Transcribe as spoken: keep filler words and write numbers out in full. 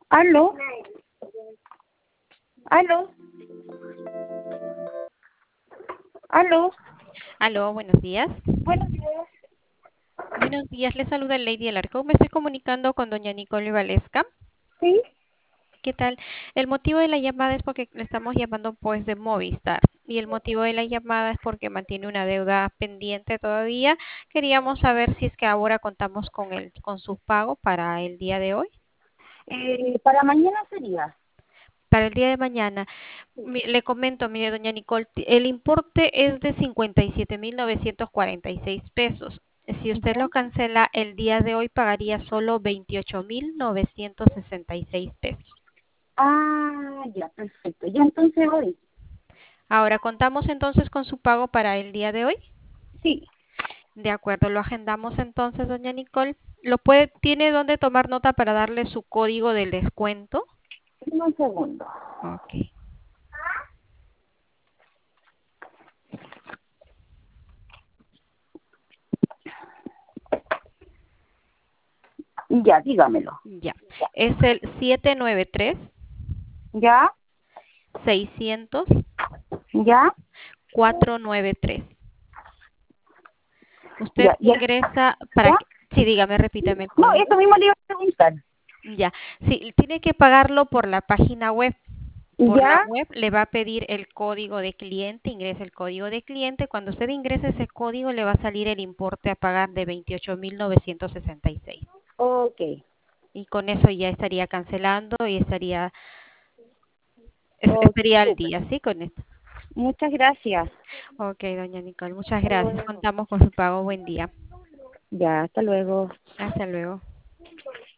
¿Aló? ¿Aló? ¿Aló? Aló, buenos días. Buenos días. Buenos días, le saluda Lady Alarcón. Me estoy comunicando con doña Nicole Valesca. ¿Sí? ¿Qué tal? El motivo de la llamada es porque le estamos llamando pues de Movistar. Y el motivo de la llamada es porque mantiene una deuda pendiente todavía. Queríamos saber si es que ahora contamos con el, con su pago para el día de hoy. Eh, para mañana sería. Para el día de mañana, mi- le comento, mire, doña Nicole, ti- el importe es de cincuenta y siete mil novecientos cuarenta y seis pesos. Si usted ¿Ya? lo cancela el día de hoy, pagaría solo veintiocho mil novecientos sesenta y seis pesos. Ah, ya, perfecto. Ya entonces hoy. Ahora, ¿contamos entonces con su pago para el día de hoy? Sí. De acuerdo, lo agendamos entonces, doña Nicole. ¿Lo puede, tiene dónde tomar nota para darle su código del descuento? Dime un segundo. Ok. Ya, dígamelo. Ya. Es el siete nueve tres ¿Ya? seiscientos ¿Ya? cuatro nueve tres. Usted Ya, ya. ingresa para ¿Ya? que, sí, dígame, repítame el No, código. eso mismo le iba a preguntar. Ya, sí, tiene que pagarlo por la página web. Por la ¿Ya? web le va a pedir el código de cliente, ingresa el código de cliente. Cuando usted ingrese ese código, le va a salir el importe a pagar de veintiocho mil novecientos sesenta y seis. Ok. Y con eso ya estaría cancelando y estaría, es- Ok, estaría al súper. día, ¿sí? Con esto. Muchas gracias. Ok, doña Nicole, muchas Hasta gracias. luego. Contamos con su pago. Buen día. Ya, hasta luego. Hasta luego.